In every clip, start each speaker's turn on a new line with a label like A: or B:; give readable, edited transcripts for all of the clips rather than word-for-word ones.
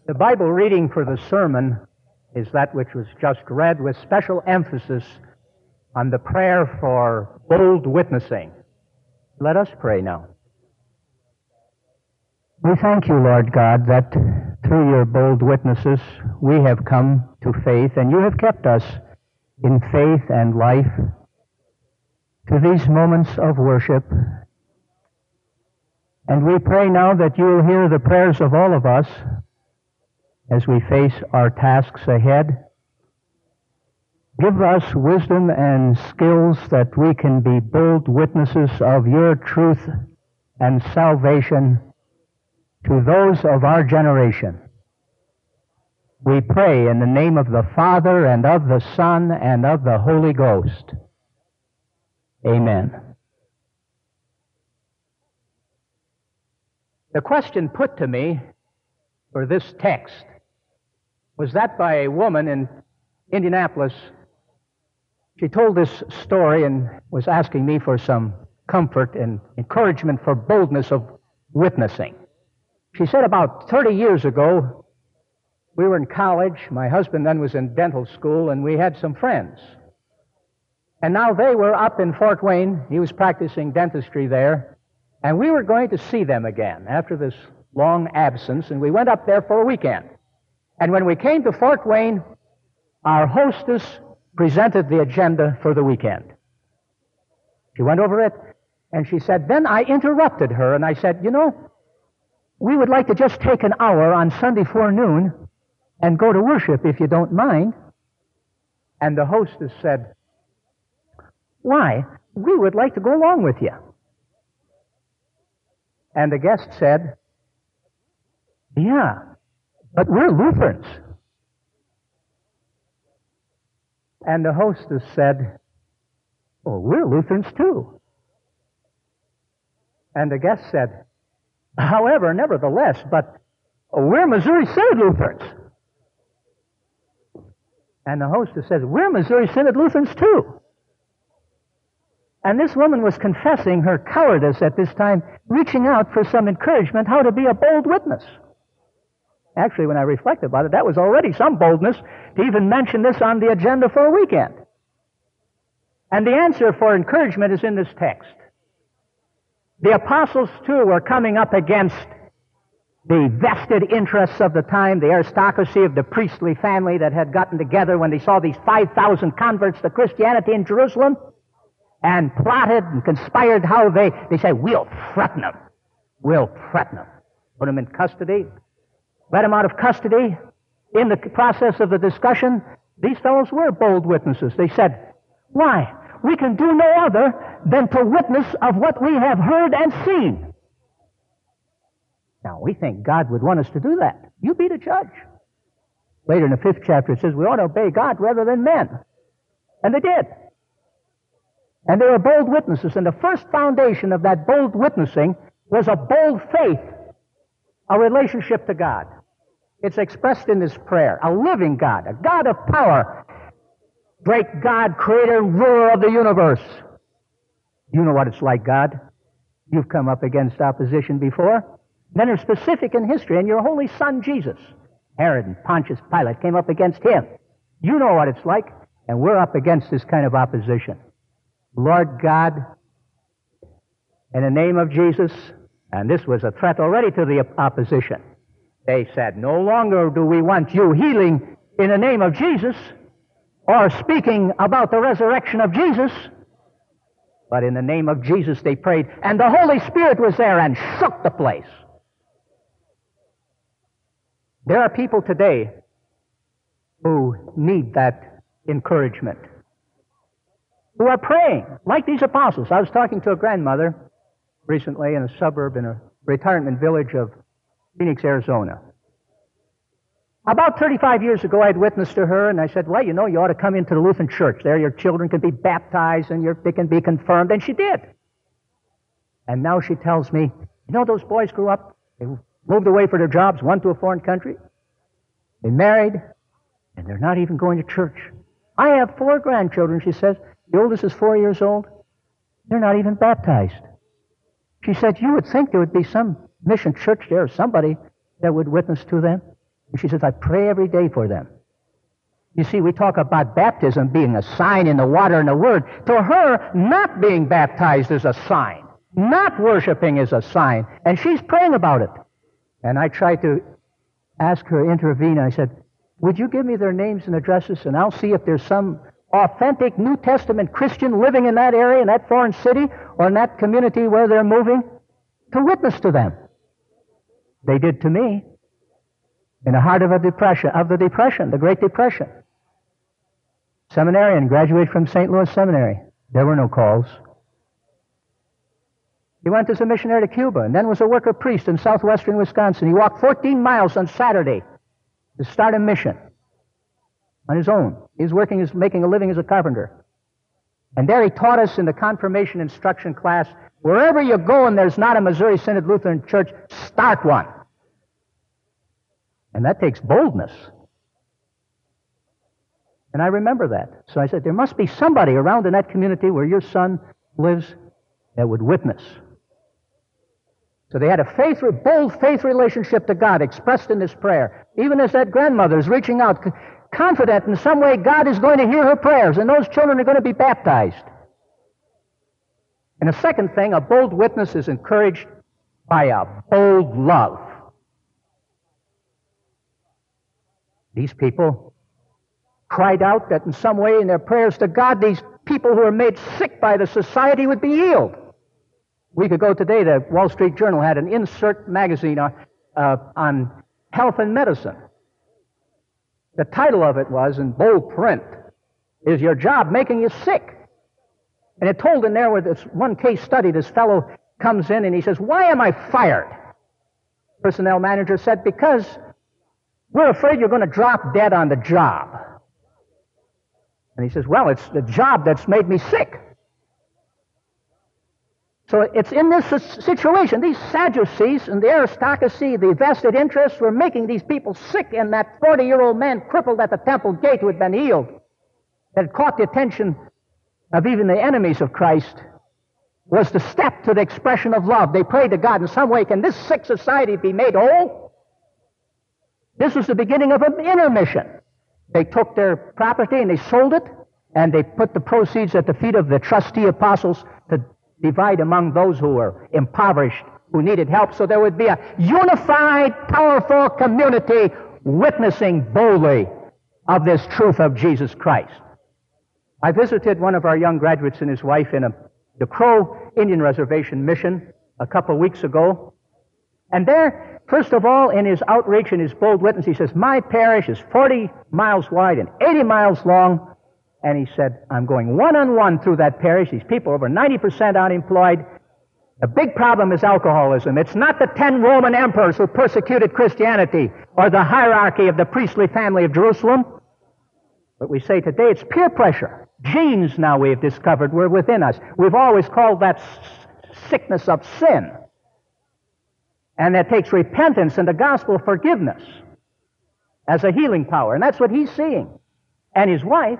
A: The Bible reading for the sermon is that which was just read, with special emphasis on the prayer for bold witnessing. Let us pray now. We thank you, Lord God, that through your bold witnesses we have come to faith, and you have kept us in faith and life to these moments of worship. And we pray now that you will hear the prayers of all of us as we face our tasks ahead. Give us wisdom and skills that we can be bold witnesses of your truth and salvation to those of our generation. We pray in the name of the Father, and of the Son, and of the Holy Ghost. Amen. The question put to me for this text was that by a woman in Indianapolis. She told this story and was asking me for some comfort and encouragement for boldness of witnessing. She said about 30 years ago, we were in college. My husband then was in dental school, and we had some friends. And now they were up in Fort Wayne. He was practicing dentistry there. And we were going to see them again after this long absence, and we went up there for a weekend. And when we came to Fort Wayne, our hostess presented the agenda for the weekend. She went over it, and she said, then I interrupted her, and I said, you know, we would like to just take an hour on Sunday forenoon and go to worship, if you don't mind. And the hostess said, why? We would like to go along with you. And the guest said, yeah, but we're Lutherans. And the hostess said, oh, we're Lutherans too. And the guest said, however, nevertheless, but we're Missouri Synod Lutherans. And the hostess says, we're Missouri Synod Lutherans too. And this woman was confessing her cowardice at this time, reaching out for some encouragement how to be a bold witness. Actually, when I reflect about it, that was already some boldness to even mention this on the agenda for a weekend. And the answer for encouragement is in this text. The apostles, too, were coming up against the vested interests of the time, the aristocracy of the priestly family that had gotten together when they saw these 5,000 converts to Christianity in Jerusalem, and plotted and conspired how they said, we'll threaten them. We'll threaten them. Put them in custody. Let them out of custody. In the process of the discussion, these fellows were bold witnesses. They said, why? We can do no other than to witness of what we have heard and seen. Now, we think God would want us to do that. You be the judge. Later in the 5th chapter, it says we ought to obey God rather than men. And they did. And they were bold witnesses. And the first foundation of that bold witnessing was a bold faith, a relationship to God. It's expressed in this prayer. A living God, a God of power, great God, creator, ruler of the universe. You know what it's like, God. You've come up against opposition before. Then they're specific in history, and your holy son, Jesus. Herod and Pontius Pilate came up against him. You know what it's like, and we're up against this kind of opposition. Lord God, in the name of Jesus, and this was a threat already to the opposition. They said, no longer do we want you healing in the name of Jesus or speaking about the resurrection of Jesus, but in the name of Jesus they prayed, and the Holy Spirit was there and shook the place. There are people today who need that encouragement, who are praying like these apostles. I was talking to a grandmother recently in a suburb in a retirement village of Phoenix, Arizona. About 35 years ago, I'd witnessed to her, and I said, well, you know, you ought to come into the Lutheran church. There your children can be baptized, and they can be confirmed, and she did. And now she tells me, you know, those boys grew up, they moved away for their jobs, one to a foreign country, they married, and they're not even going to church. I have 4 grandchildren, she says. The oldest is 4 years old. They're not even baptized. She said, you would think there would be some mission church there or somebody that would witness to them. And she says, I pray every day for them. You see, we talk about baptism being a sign in the water and the Word. To her, not being baptized is a sign. Not worshiping is a sign. And she's praying about it. And I tried to ask her to intervene. I said, would you give me their names and addresses, and I'll see if there's some authentic New Testament Christian living in that area, in that foreign city, or in that community where they're moving, to witness to them. They did to me. In the heart of the Depression, the Great Depression. Seminarian, graduated from St. Louis Seminary. There were no calls. He went as a missionary to Cuba, and then was a worker priest in southwestern Wisconsin. He walked 14 miles on Saturday to start a mission on his own. He was making a living as a carpenter. And there he taught us in the confirmation instruction class, wherever you go and there's not a Missouri Synod Lutheran Church, start one. And that takes boldness. And I remember that. So I said, there must be somebody around in that community where your son lives that would witness. So they had a bold faith relationship to God expressed in this prayer. Even as that grandmother is reaching out, confident in some way God is going to hear her prayers and those children are going to be baptized. And the second thing, a bold witness is encouraged by a bold love. These people cried out that in some way in their prayers to God, these people who are made sick by the society would be healed. A week ago today, the Wall Street Journal had an insert magazine on health and medicine. The title of it was, in bold print, "Is Your Job Making You Sick?" And it told in there with this one case study, this fellow comes in and he says, "Why am I fired?" Personnel manager said, "Because we're afraid you're going to drop dead on the job." And he says, "Well, it's the job that's made me sick." So it's in this situation, these Sadducees and the aristocracy, the vested interests, were making these people sick, and that 40-year-old man crippled at the temple gate who had been healed, that had caught the attention of even the enemies of Christ, was the step to the expression of love. They prayed to God in some way, can this sick society be made whole? This was the beginning of an intermission. They took their property and they sold it, and they put the proceeds at the feet of the trustee apostles to divide among those who were impoverished, who needed help, so there would be a unified, powerful community witnessing boldly of this truth of Jesus Christ. I visited one of our young graduates and his wife in the Crow Indian Reservation mission a couple of weeks ago, and there, first of all, in his outreach and his bold witness, he says, my parish is 40 miles wide and 80 miles long. And he said, I'm going one-on-one through that parish. These people are over 90% unemployed. The big problem is alcoholism. It's not the 10 Roman emperors who persecuted Christianity or the hierarchy of the priestly family of Jerusalem. But we say today it's peer pressure. Genes now we've discovered were within us. We've always called that sickness of sin. And that takes repentance and the gospel of forgiveness as a healing power. And that's what he's seeing. And his wife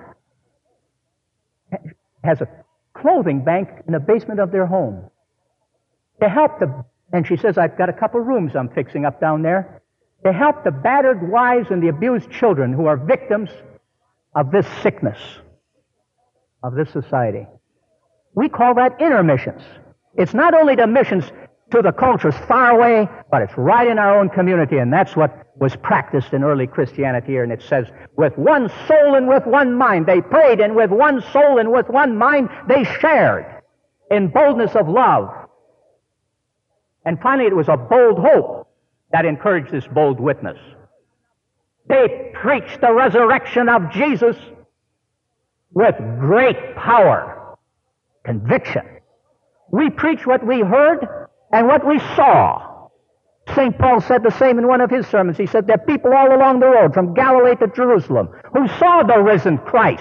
A: has a clothing bank in the basement of their home to help and she says, I've got a couple rooms I'm fixing up down there to help the battered wives and the abused children who are victims of this sickness, of this society. We call that intermissions. It's not only the missions to the cultures far away, but it's right in our own community, and that's what was practiced in early Christianity here. And it says, with one soul and with one mind they prayed, and with one soul and with one mind they shared in boldness of love. And finally, it was a bold hope that encouraged this bold witness. They preached the resurrection of Jesus with great power, conviction. We preach what we heard and what we saw. St. Paul said the same in one of his sermons. He said there are people all along the road from Galilee to Jerusalem who saw the risen Christ.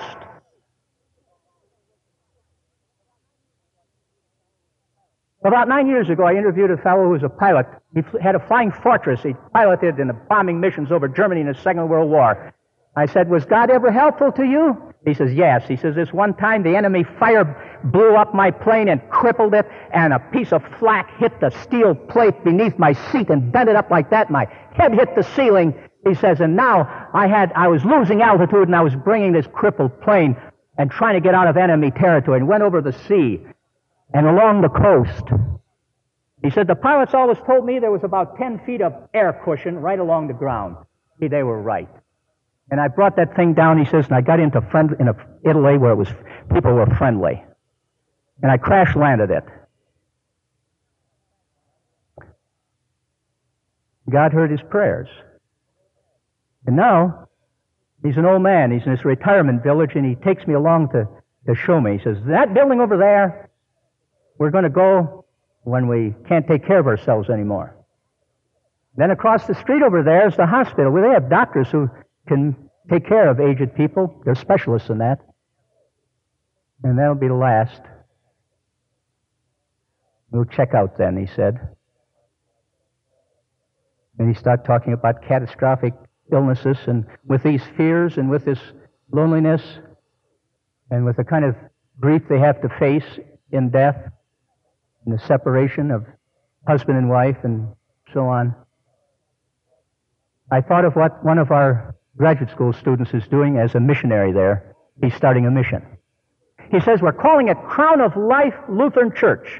A: About 9 years ago, I interviewed a fellow who was a pilot. He had a flying fortress. He piloted in the bombing missions over Germany in the Second World War. I said, was God ever helpful to you? He says, yes. He says, this one time the enemy fire blew up my plane and crippled it, and a piece of flak hit the steel plate beneath my seat and bent it up like that. My head hit the ceiling, He says, and now I was losing altitude and I was bringing this crippled plane and trying to get out of enemy territory and went over the sea and along the coast. He said, the pilots always told me there was about 10 feet of air cushion right along the ground. See, they were right. And I brought that thing down, he says, and I got into Italy where people were friendly. And I crash landed it. God heard his prayers. And now, he's an old man. He's in this retirement village, and he takes me along to show me. He says, that building over there, we're going to go when we can't take care of ourselves anymore. Then across the street over there is the hospital, where they have doctors who can take care of aged people. They're specialists in that. And that'll be the last. We'll check out then, he said. And he started talking about catastrophic illnesses, and with these fears and with this loneliness and with the kind of grief they have to face in death and the separation of husband and wife and so on. I thought of what one of our graduate school students is doing as a missionary there. He's starting a mission. He says, we're calling it Crown of Life Lutheran Church.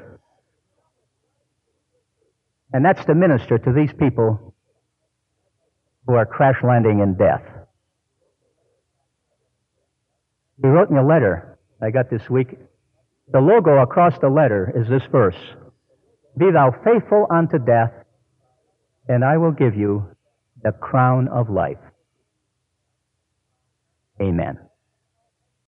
A: And that's to minister to these people who are crash landing in death. He wrote me a letter I got this week. The logo across the letter is this verse: Be thou faithful unto death, and I will give you the crown of life. Amen.